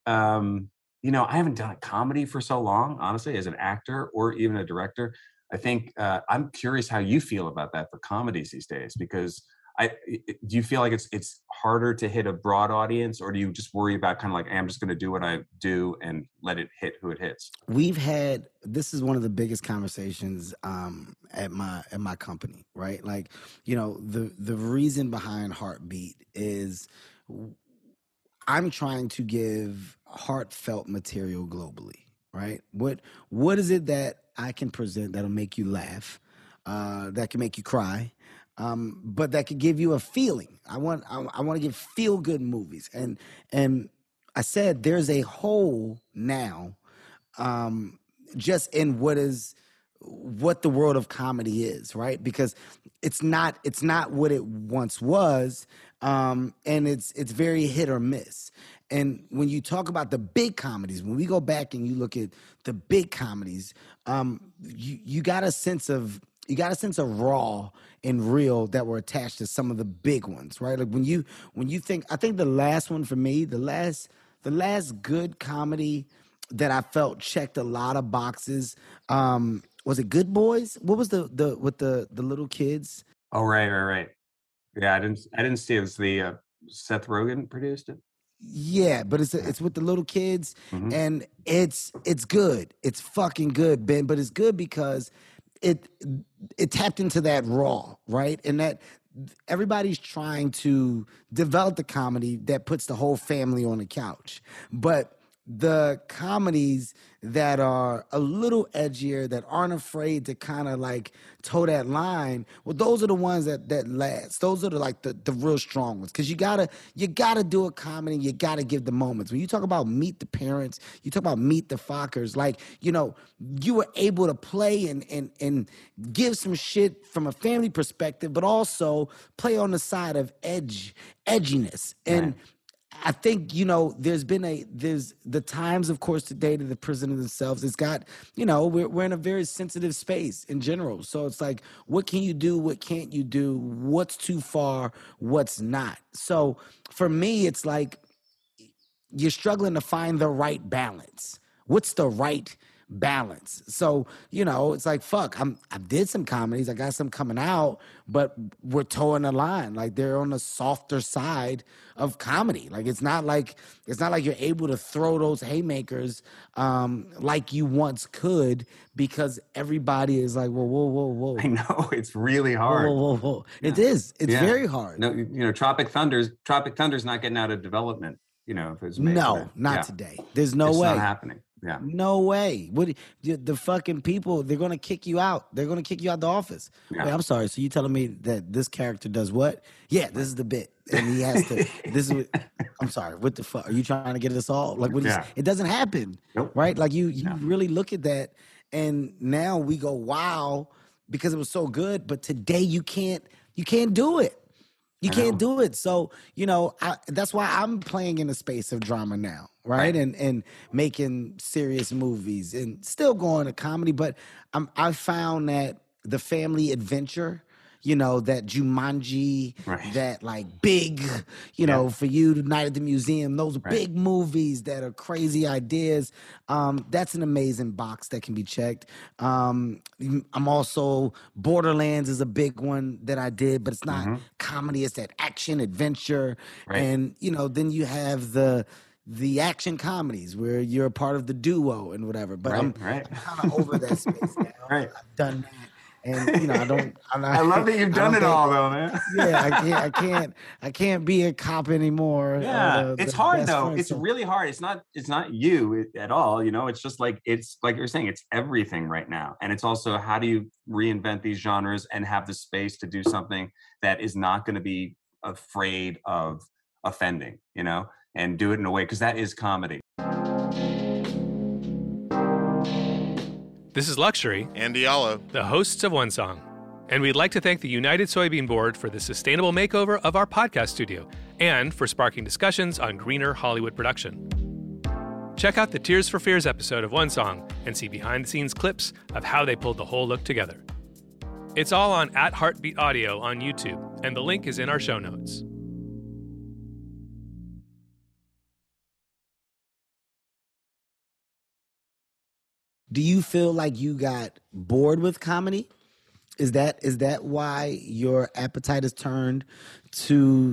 I haven't done a comedy for so long, honestly, as an actor or even a director. I think I'm curious how you feel about that for comedies these days, because do you feel like it's harder to hit a broad audience, or do you just worry about kind of like, hey, I'm just going to do what I do and let it hit who it hits? This is one of the biggest conversations at my company, right? Like, the reason behind Heartbeat is I'm trying to give heartfelt material globally, right? What is it that I can present that'll make you laugh, that can make you cry, but that could give you a feeling? I want to give feel good movies, and I said there's a hole now, just in what the world of comedy is, right? Because it's not what it once was, and it's very hit or miss. And when you talk about the big comedies, when we go back and you look at the big comedies, you got a sense of raw and real that were attached to some of the big ones, right? Like when you think, I think the last one for me, the last good comedy that I felt checked a lot of boxes, was it Good Boys? What was the with the little kids? Oh, right. Yeah, I didn't see it. It was the Seth Rogen produced it. Yeah, but it's with the little kids, and it's good. It's fucking good, Ben. But it's good because it tapped into that raw, right? And that everybody's trying to develop the comedy that puts the whole family on the couch, but the comedies that are a little edgier, that aren't afraid to kind of like toe that line, well, those are the ones that last. Those are the real strong ones. Because you gotta do a comedy, you gotta give the moments. When you talk about Meet the Parents, you talk about Meet the Fockers, like, you were able to play and give some shit from a family perspective, but also play on the side of edginess. And I think, there's the times, of course, today that the presented themselves. It's got, we're in a very sensitive space in general. So it's like, what can you do? What can't you do? What's too far? What's not? So for me, it's like you're struggling to find the right balance. What's the right balance? So, it's like, fuck, I did some comedies, I got some coming out, but we're towing the line. Like, they're on the softer side of comedy. Like, it's not like you're able to throw those haymakers like you once could, because everybody is like, whoa. I know, it's really hard. Whoa. Yeah. It is. It's very hard. No, Tropic Thunder's not getting out of development. If it's made not today. There's no way. It's not happening. Yeah. No way. The fucking people, they're going to kick you out. They're going to kick you out the office. Yeah. Wait, I'm sorry. So you telling me that this character does what? Yeah, this is the bit. And he has to, I'm sorry. What the fuck? Are you trying to get us all? Like, it doesn't happen. Nope. Right? Like you really look at that, and now we go, wow, because it was so good. But today you can't do it. You can't do it. So, that's why I'm playing in the space of drama now, right? And making serious movies and still going to comedy. But I found that the family adventure, you know, that Jumanji, Right. that like big, you know, for you, Night at the Museum, those big movies that are crazy ideas. That's an amazing box that can be checked. I'm also, Borderlands is a big one that I did, but it's not comedy, it's that action adventure. Right. And, you know, then you have the action comedies where you're a part of the duo and whatever. But I'm kind of over that space now. Right. I've done that. And you know, I love that you've done it all, though, man. Yeah, I can't be a cop anymore. Yeah, it's hard though. Friend, it's really hard. It's not you at all. You know, it's just like you're saying, it's everything right now, and it's also how do you reinvent these genres and have the space to do something that is not going to be afraid of offending, you know, and do it in a way because that is comedy. This is Luxury and Diallo, the hosts of One Song. And we'd like to thank the United Soybean Board for the sustainable makeover of our podcast studio and for sparking discussions on greener Hollywood production. Check out the Tears for Fears episode of One Song and see behind-the-scenes clips of how they pulled the whole look together. It's all on @Heartbeat Audio on YouTube, and the link is in our show notes. Do you feel like you got bored with comedy? Is that why your appetite is turned to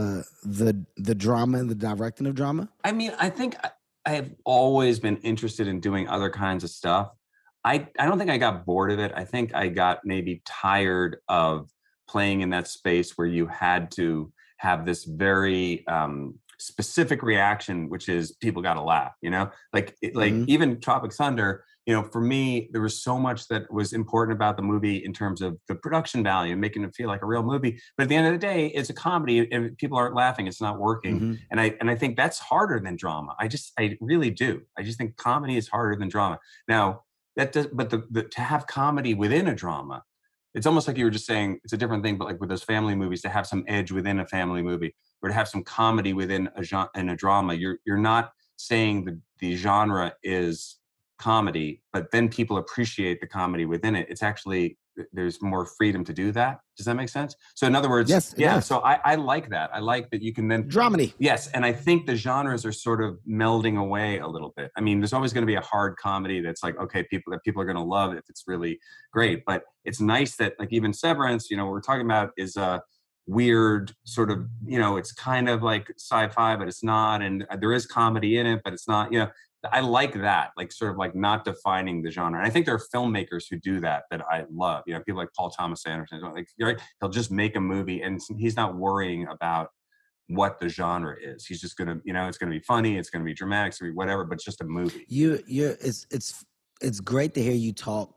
the drama and the directing of drama? I mean, I think I have always been interested in doing other kinds of stuff. I don't think I got bored of it. I think I got maybe tired of playing in that space where you had to have this very specific reaction, which is people got to laugh, you know, like even Tropic Thunder. You know, for me, there was so much that was important about the movie in terms of the production value and making it feel like a real movie. But at the end of the day, it's a comedy. If people aren't laughing, it's not working. And I think that's harder than drama. I really do. I just think comedy is harder than drama. Now, that does, but to have comedy within a drama, it's almost like you were just saying it's a different thing. But like with those family movies, to have some edge within a family movie, or to have some comedy within a drama, you're not saying the genre is comedy, but then people appreciate the comedy within it. It's actually, there's more freedom to do that. Does that make sense? So in other words, yes, so I like that. I like that you can then dramedy. Yes, and I think the genres are sort of melding away a little bit. I mean, there's always going to be a hard comedy that's like, okay, people are going to love if it's really great. But it's nice that like even Severance, you know, what we're talking about is a weird sort of, you know, it's kind of like sci-fi, but it's not, and there is comedy in it, but it's not, you know. I like that, like sort of like not defining the genre. And I think there are filmmakers who do that I love. You know, people like Paul Thomas Anderson, like he'll just make a movie and he's not worrying about what the genre is. He's just gonna, you know, it's gonna be funny, it's gonna be dramatic, it's gonna be whatever, but it's just a movie. It's great to hear you talk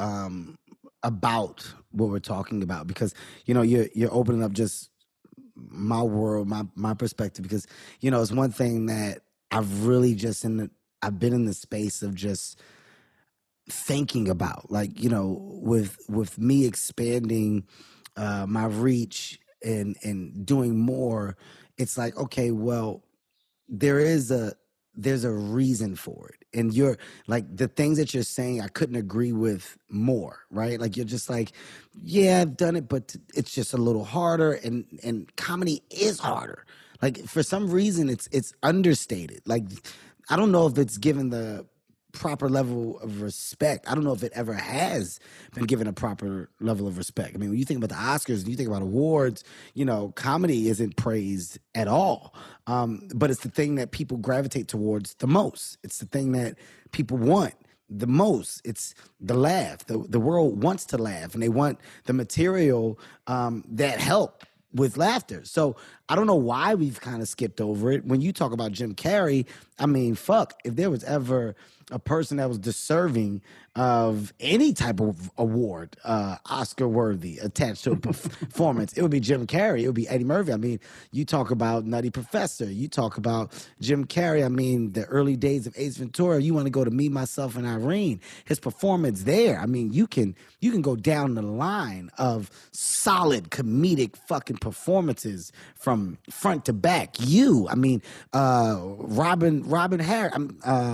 about what we're talking about, because you know you're opening up just my world, my perspective, because you know it's one thing that I've really I've been in the space of just thinking about, like, you know, with me expanding my reach and doing more, it's like, okay, well, there's a reason for it. And you're like, the things that you're saying, I couldn't agree with more, right? Like, you're just like, yeah, I've done it, but it's just a little harder. And comedy is harder. Like, for some reason, it's understated. Like, I don't know if it's given the proper level of respect. I don't know if it ever has been given a proper level of respect. I mean, when you think about the Oscars and you think about awards, you know, comedy isn't praised at all. But it's the thing that people gravitate towards the most. It's the thing that people want the most. It's the laugh. The world wants to laugh, and they want the material that help with laughter. So I don't know why we've kind of skipped over it. When you talk about Jim Carrey, I mean, fuck, if there was ever a person that was deserving of any type of award, Oscar worthy, attached to a performance, it would be Jim Carrey. It would be Eddie Murphy. I mean, you talk about Nutty Professor. You talk about Jim Carrey. I mean, the early days of Ace Ventura. You want to go to Me, Myself, and Irene. His performance there. I mean, you can go down the line of solid comedic fucking performances from front to back. I mean, Robin Harris.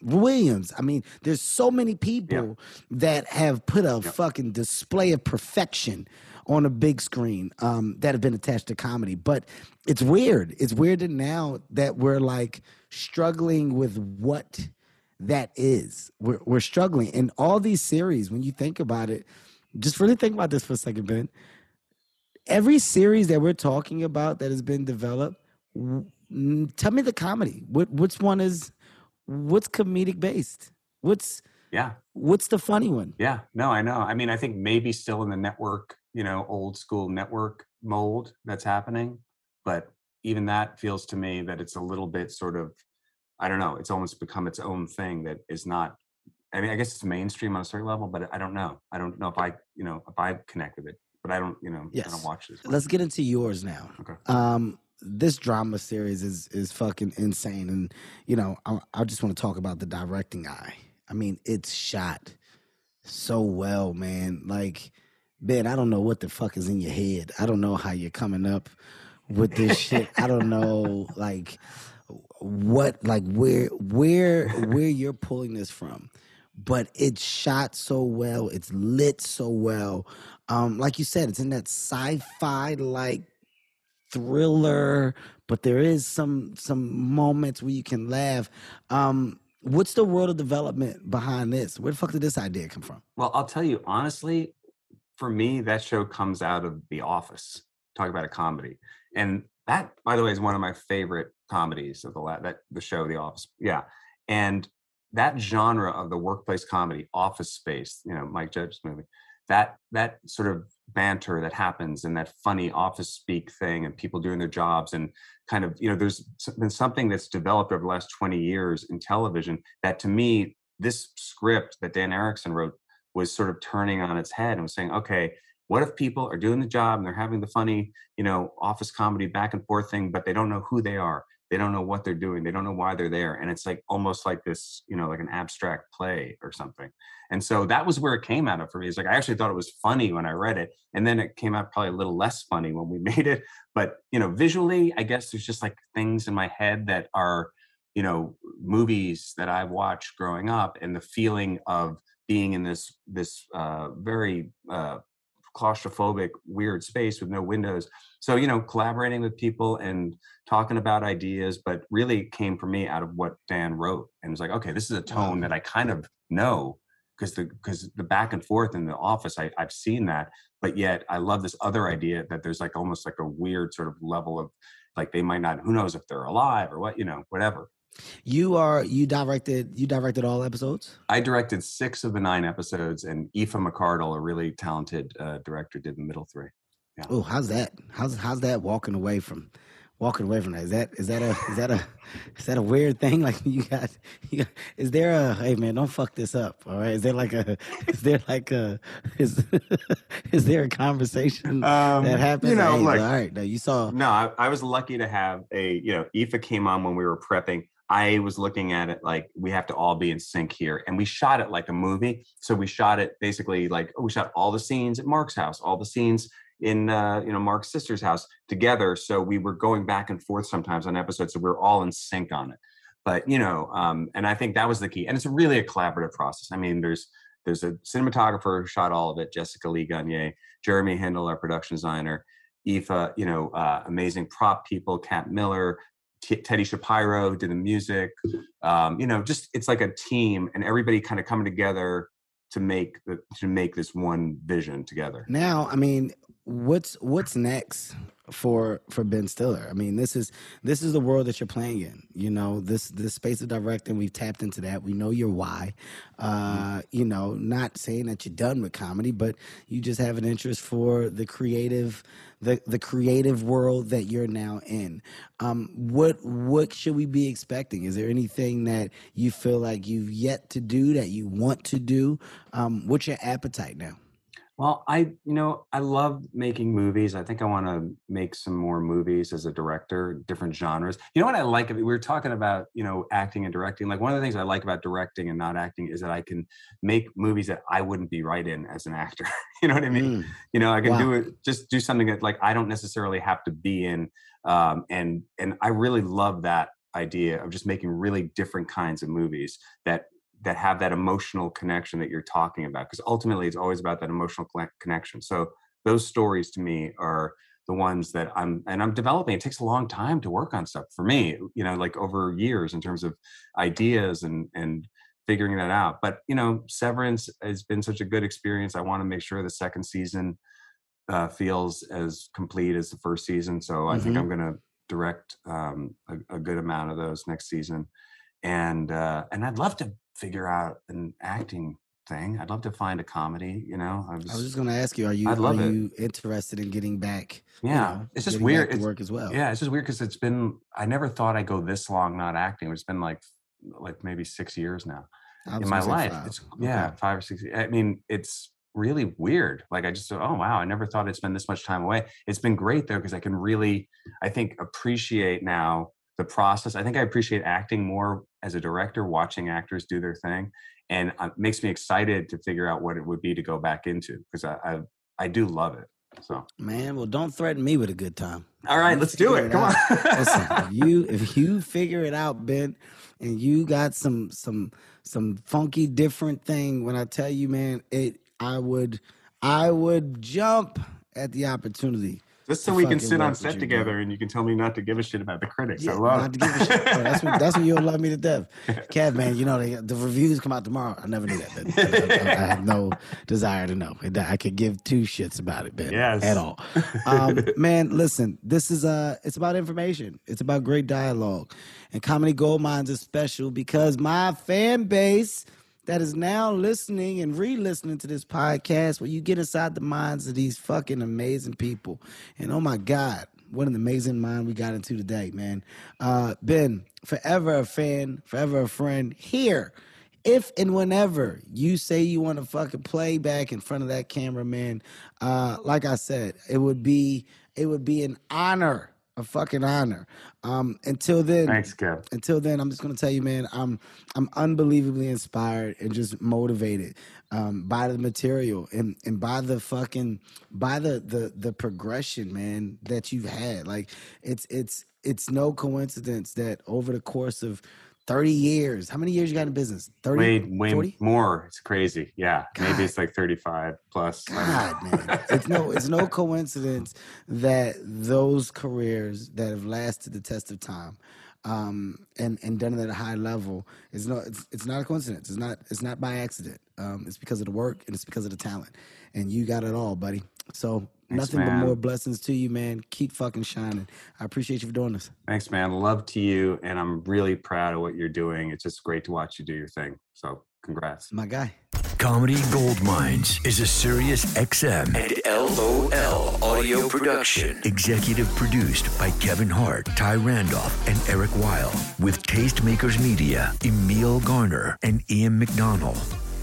Williams. I mean, there's so many people that have put a fucking display of perfection on a big screen that have been attached to comedy. But it's weird. It's weird that now that we're like struggling with what that is. We're struggling. And all these series, when you think about it, just really think about this for a second, Ben. Every series that we're talking about that has been developed, tell me the comedy. What's comedic based? What's the funny one? Yeah, no, I know. I mean, I think maybe still in the network, old school network mold that's happening. But even that feels to me that it's a little bit sort of, I don't know, it's almost become its own thing that is not, I mean, I guess it's mainstream on a certain level, but I don't know. I don't know if I connect with it, but I don't, I don't watch this. Let's get into yours now. Okay. This drama series is fucking insane. And, I just want to talk about the directing eye. I mean, it's shot so well, man. Like, Ben, I don't know what the fuck is in your head. I don't know how you're coming up with this shit. I don't know, like, what, like, where you're pulling this from. But it's shot so well. It's lit so well. Like you said, it's in that sci-fi, like, thriller, but there is some moments where you can laugh. What's the world of development behind this? Where the fuck did this idea come from? Well, I'll tell you honestly, for me, that show comes out of The Office. Talk about a comedy, and that, by the way, is one of my favorite comedies of the show The Office. Yeah, and that genre of the workplace comedy, Office Space, Mike Judge's movie, that sort of banter that happens and that funny office speak thing and people doing their jobs and kind of, there's been something that's developed over the last 20 years in television that, to me, this script that Dan Erickson wrote was sort of turning on its head and was saying, okay, what if people are doing the job and they're having the funny, office comedy back and forth thing, but they don't know who they are. They don't know what they're doing. They don't know why they're there. And it's like almost like this, like an abstract play or something. And so that was where it came out of for me. It's like, I actually thought it was funny when I read it. And then it came out probably a little less funny when we made it. But, visually, I guess there's just like things in my head that are, movies that I've watched growing up, and the feeling of being in this very claustrophobic, weird space with no windows. So, collaborating with people and talking about ideas, but really came for me out of what Dan wrote, and was like, okay, this is a tone that I kind of know because the back and forth in The Office, I've seen that, but yet I love this other idea that there's like almost like a weird sort of level of like, they might not, who knows if they're alive or what, whatever. You directed all episodes? I directed 6 of the 9 episodes, and Aoife McCardle, a really talented director, did the middle 3. Yeah. Oh, how's that? How's that walking away from that? Is that a weird thing? Like you got is there a, hey man, don't fuck this up, all right? Is there a conversation that happens? Hey, like, all right, no, you saw. No, I was lucky to have Aoife came on when we were prepping. I was looking at it like, we have to all be in sync here. And we shot it like a movie. So we shot it basically like, we shot all the scenes at Mark's house, all the scenes in Mark's sister's house together. So we were going back and forth sometimes on episodes. So we were all in sync on it. But, and I think that was the key. And it's really a collaborative process. I mean, there's a cinematographer who shot all of it, Jessica Lee Gagne, Jeremy Hindle, our production designer, Aoife, amazing prop people, Kat Miller, Teddy Shapiro did the music, just it's like a team, and everybody kind of coming together to make this one vision together. Now, I mean, what's next for Ben Stiller? I mean, this is the world that you're playing in. This space of directing, we've tapped into that. We know your why. Not saying that you're done with comedy, but you just have an interest for the creative world that you're now in. What should we be expecting? Is there anything that you feel like you've yet to do that you want to do? What's your appetite now? Well, I love making movies. I think I want to make some more movies as a director, different genres. You know what I like? We were talking about, acting and directing. Like, one of the things I like about directing and not acting is that I can make movies that I wouldn't be right in as an actor. You know what I mean? I can do something that like I don't necessarily have to be in. And I really love that idea of just making really different kinds of movies that have that emotional connection that you're talking about, because ultimately it's always about that emotional connection. So those stories to me are the ones that I'm developing. It takes a long time to work on stuff for me, like over years in terms of ideas and figuring that out. But Severance has been such a good experience. I want to make sure the second season feels as complete as the first season. So I think I'm going to direct a good amount of those next season, and I'd love to figure out an acting thing. I'd love to find a comedy. I was just going to ask you: Are you interested in getting back? Yeah, it's just weird. It's work as well. Yeah, it's just weird because it's been. I never thought I'd go this long not acting. It's been like maybe 6 years now in my life. 5. It's 5 or 6 years. I mean, it's really weird. Like I just thought, oh wow, I never thought I'd spend this much time away. It's been great though, because I can really, I think, appreciate now the process. I think I appreciate acting more as a director, watching actors do their thing, and it makes me excited to figure out what it would be to go back into, because I do love it. So man, well, don't threaten me with a good time. All right, let's do it. Come on. Listen, if you figure it out, Ben, and you got some funky different thing, when I tell you, man, I would jump at the opportunity. Just so we can sit on set together and you can tell me not to give a shit about the critics. Yeah, I love not to give a shit. That's when you'll love me to death. Kev, man, the reviews come out tomorrow. I never knew that. I have no desire to know. I could give 2 shits about it, Ben. Yes. At all. Man, listen, this is it's about information. It's about great dialogue. And Comedy Goldmines is special because my fan base that is now listening and re-listening to this podcast, where you get inside the minds of these fucking amazing people. And oh my God, what an amazing mind we got into today, man. Ben, forever a fan, forever a friend. Here, if and whenever you say you want to fucking play back in front of that camera, man, like I said, it would be an honor. A fucking honor. Until then, thanks, Kev. Until then, I'm just gonna tell you, man, I'm unbelievably inspired and just motivated by the material and by the progression, man, that you've had. Like it's no coincidence that over the course of 30 years. How many years you got in business? 30? Way 40? More. It's crazy. Yeah. God. Maybe it's like 35 plus. God, man. It's no coincidence that those careers that have lasted the test of time and done it at a high level it's not a coincidence. It's not by accident. It's because of the work and it's because of the talent. And you got it all, buddy. So thanks, nothing man. but more blessings to you, man. Keep fucking shining. I appreciate you for doing this. Thanks, man. Love to you. And I'm really proud of what you're doing. It's just great to watch you do your thing. So congrats. My guy. Comedy Goldmines is a Sirius XM and LOL audio production. Executive produced by Kevin Hart, Ty Randolph, and Eric Weil. With Tastemakers Media, Emil Garner, and Ian McDonald.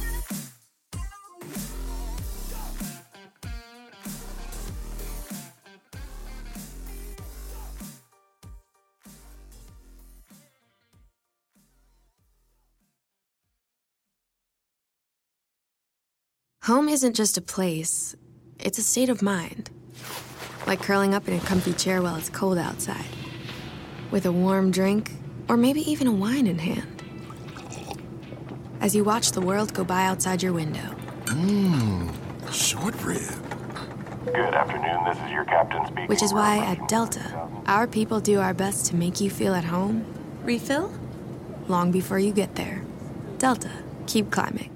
Home isn't just a place, it's a state of mind. Like curling up in a comfy chair while it's cold outside, with a warm drink, or maybe even a wine in hand. As you watch the world go by outside your window. Short rib. Good afternoon, this is your captain speaking. Which is why at Delta, our people do our best to make you feel at home. Refill? Long before you get there. Delta, keep climbing.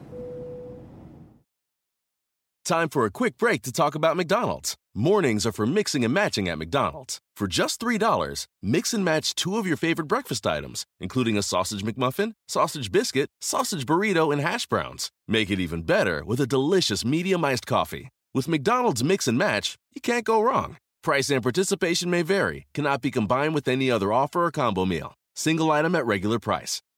Time for a quick break to talk about McDonald's. Mornings are for mixing and matching at McDonald's. For just $3, mix and match 2 of your favorite breakfast items, including a sausage McMuffin, sausage biscuit, sausage burrito, and hash browns. Make it even better with a delicious medium iced coffee. With McDonald's Mix and Match, you can't go wrong. Price and participation may vary. Cannot be combined with any other offer or combo meal. Single item at regular price.